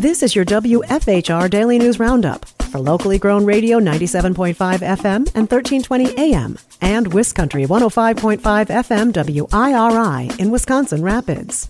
This is your WFHR Daily News Roundup for locally grown radio 97.5 FM and 1320 AM and WisCountry 105.5 FM WIRI in Wisconsin Rapids.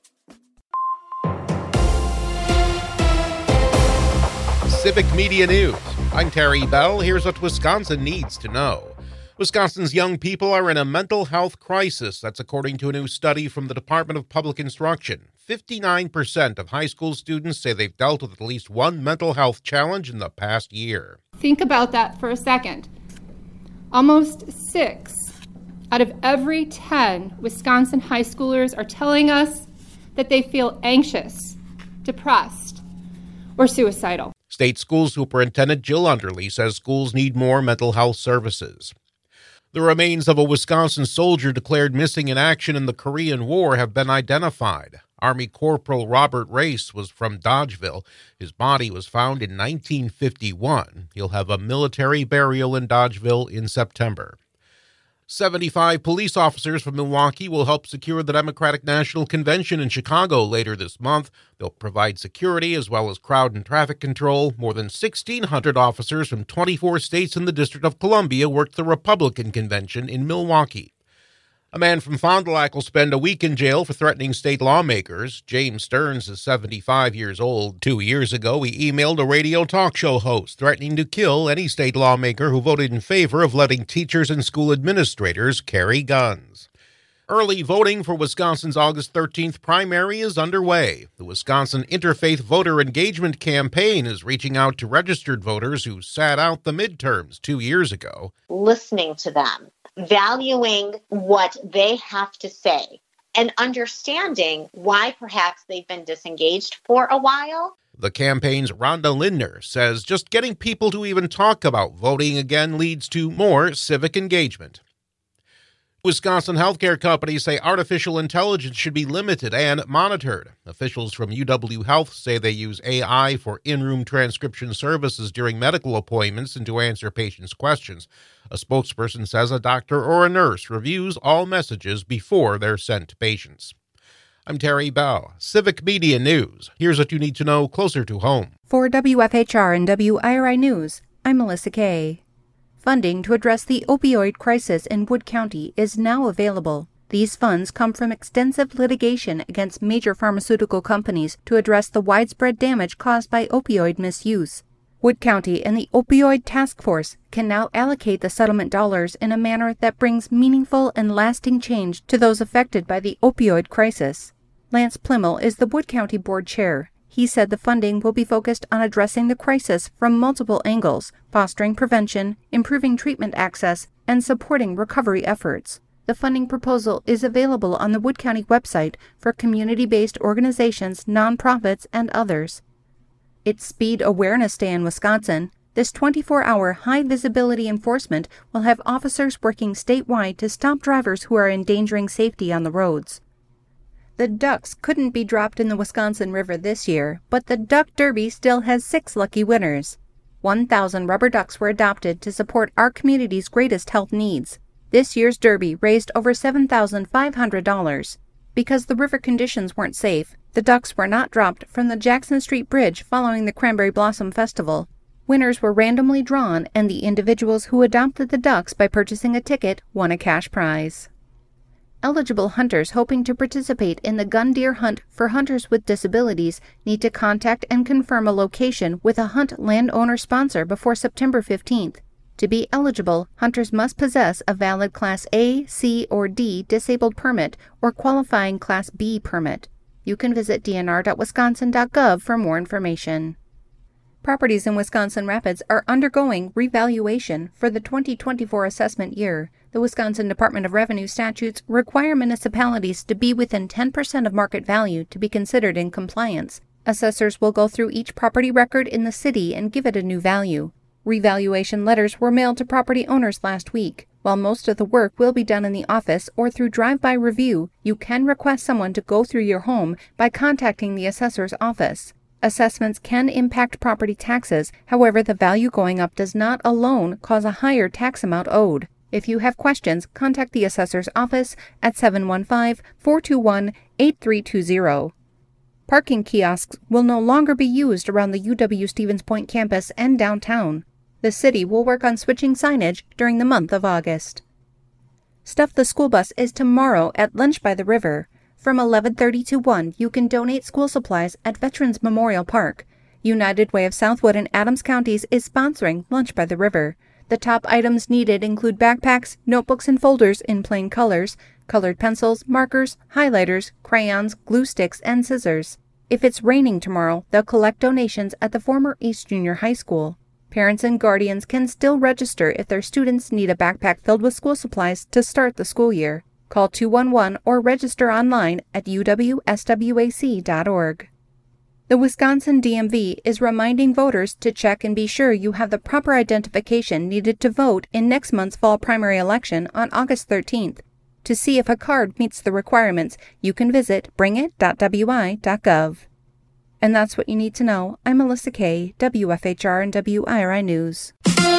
Civic Media News. I'm Terry Bell. Here's what Wisconsin needs to know. Wisconsin's young people are in a mental health crisis. That's according to a new study from the Department of Public Instruction. 59% of high school students say they've dealt with at least one mental health challenge in the past year. Think about that for a second. Almost 6 out of every 10 Wisconsin high schoolers are telling us that they feel anxious, depressed, or suicidal. State School Superintendent Jill Underly says schools need more mental health services. The remains of a Wisconsin soldier declared missing in action in the Korean War have been identified. Army Corporal Robert Race was from Dodgeville. His body was found in 1951. He'll have a military burial in Dodgeville in September. 75 police officers from Milwaukee will help secure the Democratic National Convention in Chicago later this month. They'll provide security as well as crowd and traffic control. More than 1,600 officers from 24 states and the District of Columbia worked the Republican convention in Milwaukee. A man from Fond du Lac will spend a week in jail for threatening state lawmakers. James Stearns is 75 years old. 2 years ago, he emailed a radio talk show host threatening to kill any state lawmaker who voted in favor of letting teachers and school administrators carry guns. Early voting for Wisconsin's August 13th primary is underway. The Wisconsin Interfaith Voter Engagement Campaign is reaching out to registered voters who sat out the midterms 2 years ago. Listening to them, valuing what they have to say, and understanding why perhaps they've been disengaged for a while. The campaign's Rhonda Lindner says just getting people to even talk about voting again leads to more civic engagement. Wisconsin healthcare companies say artificial intelligence should be limited and monitored. Officials from UW Health say they use AI for in-room transcription services during medical appointments and to answer patients' questions. A spokesperson says a doctor or a nurse reviews all messages before they're sent to patients. I'm Terry Bell, Civic Media News. Here's what you need to know closer to home. For WFHR and WIRI News, I'm Melissa Kay. Funding to address the opioid crisis in Wood County is now available. These funds come from extensive litigation against major pharmaceutical companies to address the widespread damage caused by opioid misuse. Wood County and the Opioid Task Force can now allocate the settlement dollars in a manner that brings meaningful and lasting change to those affected by the opioid crisis. Lance Plimmel is the Wood County Board Chair. He said the funding will be focused on addressing the crisis from multiple angles, fostering prevention, improving treatment access, and supporting recovery efforts. The funding proposal is available on the Wood County website for community-based organizations, nonprofits, and others. It's Speed Awareness Day in Wisconsin. This 24-hour high-visibility enforcement will have officers working statewide to stop drivers who are endangering safety on the roads. The ducks couldn't be dropped in the Wisconsin River this year, but the Duck Derby still has 6 lucky winners. 1,000 rubber ducks were adopted to support our community's greatest health needs. This year's Derby raised over $7,500. Because the river conditions weren't safe, the ducks were not dropped from the Jackson Street Bridge following the Cranberry Blossom Festival. Winners were randomly drawn, and the individuals who adopted the ducks by purchasing a ticket won a cash prize. Eligible hunters hoping to participate in the gun deer hunt for hunters with disabilities need to contact and confirm a location with a hunt landowner sponsor before September 15th. To be eligible, hunters must possess a valid Class A, C, or D disabled permit or qualifying Class B permit. You can visit dnr.wisconsin.gov for more information. Properties in Wisconsin Rapids are undergoing revaluation for the 2024 assessment year. The Wisconsin Department of Revenue statutes require municipalities to be within 10% of market value to be considered in compliance. Assessors will go through each property record in the city and give it a new value. Revaluation letters were mailed to property owners last week. While most of the work will be done in the office or through drive-by review, you can request someone to go through your home by contacting the assessor's office. Assessments can impact property taxes. However, the value going up does not alone cause a higher tax amount owed. If you have questions, contact the assessor's office at 715-421-8320. Parking kiosks will no longer be used around the UW-Stevens Point campus and downtown. The city will work on switching signage during the month of August. Stuff the School Bus is tomorrow at Lunch by the River. From 11:30 to 1, you can donate school supplies at Veterans Memorial Park. United Way of Southwood and Adams Counties is sponsoring Lunch by the River. The top items needed include backpacks, notebooks and folders in plain colors, colored pencils, markers, highlighters, crayons, glue sticks, and scissors. If it's raining tomorrow, they'll collect donations at the former East Junior High School. Parents and guardians can still register if their students need a backpack filled with school supplies to start the school year. Call 211 or register online at uwswac.org. The Wisconsin DMV is reminding voters to check and be sure you have the proper identification needed to vote in next month's fall primary election on August 13th. To see if a card meets the requirements, you can visit bringit.wi.gov. And that's what you need to know. I'm Melissa Kay, WFHR and WIRI News.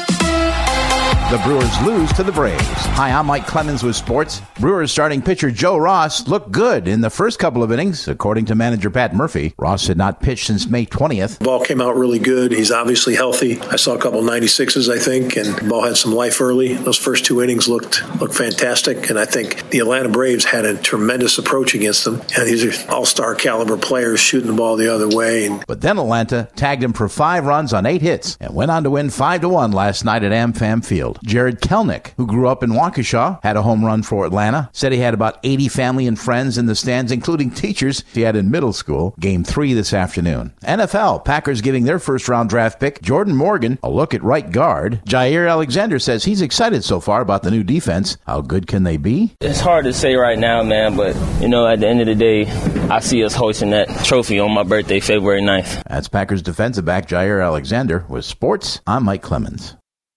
The Brewers lose to the Braves. Hi, I'm Mike Clemens with sports. Brewers starting pitcher Joe Ross looked good in the first couple of innings, according to manager Pat Murphy. Ross had not pitched since May 20th. The ball came out really good. He's obviously healthy. I saw a couple 96s, I think, and the ball had some life early. Those first two innings looked fantastic, and I think the Atlanta Braves had a tremendous approach against them. And these are all-star caliber players shooting the ball the other way. But then Atlanta tagged him for 5 runs on 8 hits and went on to win 5-1 last night at AmFam Field. Jared Kelnick, who grew up in Waukesha, had a home run for Atlanta. Said he had about 80 family and friends in the stands, including teachers he had in middle school. Game 3 this afternoon. NFL, Packers giving their first-round draft pick, Jordan Morgan, a look at right guard. Jair Alexander says he's excited so far about the new defense. How good can they be? It's hard to say right now, man, but, at the end of the day, I see us hoisting that trophy on my birthday, February 9th. That's Packers defensive back Jair Alexander. With sports, I'm Mike Clemens.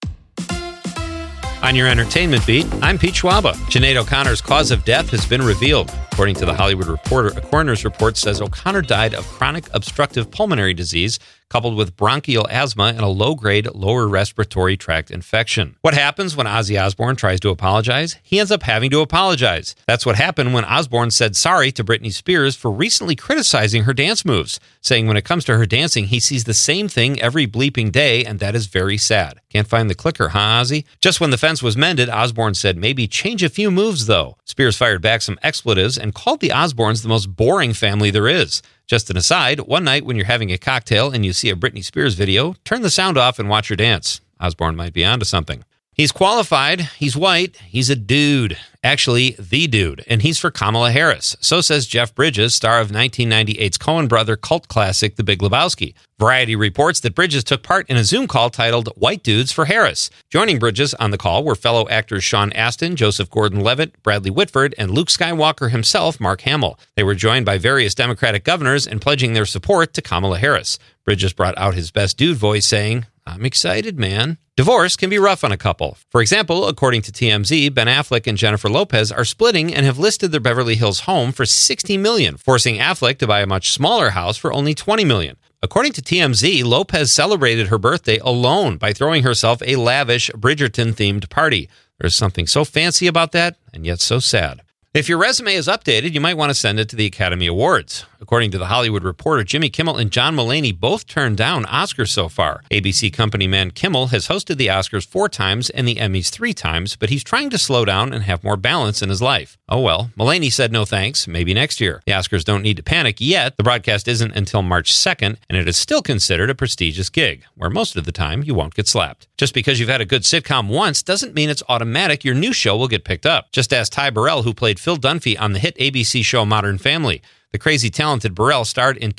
On your entertainment beat, I'm Pete Schwaba. Sinead O'Connor's cause of death has been revealed. According to The Hollywood Reporter, a coroner's report says O'Connor died of chronic obstructive pulmonary disease coupled with bronchial asthma and a low-grade lower respiratory tract infection. What happens when Ozzy Osbourne tries to apologize? He ends up having to apologize. That's what happened when Osbourne said sorry to Britney Spears for recently criticizing her dance moves, saying when it comes to her dancing, he sees the same thing every bleeping day, and that is very sad. Can't find the clicker, huh, Ozzy? Just when the fence was mended, Osbourne said maybe change a few moves, though. Spears fired back some expletives and called the Osbournes the most boring family there is. Just an aside, one night when you're having a cocktail and you see a Britney Spears video, turn the sound off and watch her dance. Osbourne might be onto something. He's qualified, he's white, he's a dude. Actually, the dude, and he's for Kamala Harris. So says Jeff Bridges, star of 1998's Coen brother cult classic The Big Lebowski. Variety reports that Bridges took part in a Zoom call titled White Dudes for Harris. Joining Bridges on the call were fellow actors Sean Astin, Joseph Gordon-Levitt, Bradley Whitford, and Luke Skywalker himself, Mark Hamill. They were joined by various Democratic governors in pledging their support to Kamala Harris. Bridges brought out his best dude voice, saying, "I'm excited, man." Divorce can be rough on a couple. For example, according to TMZ, Ben Affleck and Jennifer Lopez are splitting and have listed their Beverly Hills home for $60 million, forcing Affleck to buy a much smaller house for only $20 million. According to TMZ, Lopez celebrated her birthday alone by throwing herself a lavish Bridgerton-themed party. There's something so fancy about that, and yet so sad. If your resume is updated, you might want to send it to the Academy Awards. According to The Hollywood Reporter, Jimmy Kimmel and John Mulaney both turned down Oscars so far. ABC company man Kimmel has hosted the Oscars 4 times and the Emmys 3 times, but he's trying to slow down and have more balance in his life. Oh well, Mulaney said no thanks, maybe next year. The Oscars don't need to panic yet. The broadcast isn't until March 2nd, and it is still considered a prestigious gig, where most of the time you won't get slapped. Just because you've had a good sitcom once doesn't mean it's automatic your new show will get picked up. Just ask Ty Burrell, who played Phil Dunphy on the hit ABC show Modern Family. The crazy talented Burrell starred in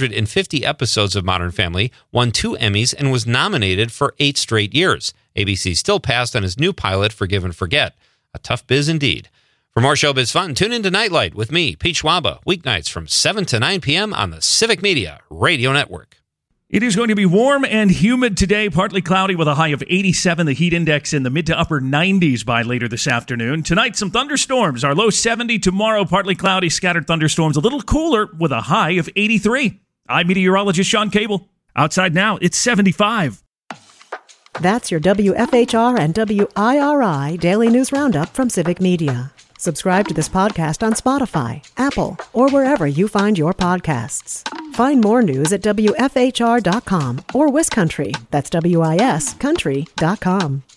250 episodes of Modern Family, won 2 Emmys, and was nominated for 8 straight years. ABC still passed on his new pilot, Forgive and Forget. A tough biz indeed. For more showbiz fun, tune in to Nightlight with me, Pete Schwaba, weeknights from 7 to 9 p.m. on the Civic Media Radio Network. It is going to be warm and humid today, partly cloudy with a high of 87, the heat index in the mid to upper 90s by later this afternoon. Tonight, some thunderstorms, our low 70. Tomorrow, partly cloudy, scattered thunderstorms, a little cooler with a high of 83. I'm meteorologist Sean Cable. Outside now, it's 75. That's your WFHR and WIRI Daily News Roundup from Civic Media. Subscribe to this podcast on Spotify, Apple, or wherever you find your podcasts. Find more news at WFHR.com or WisCountry, that's WIS Country.com.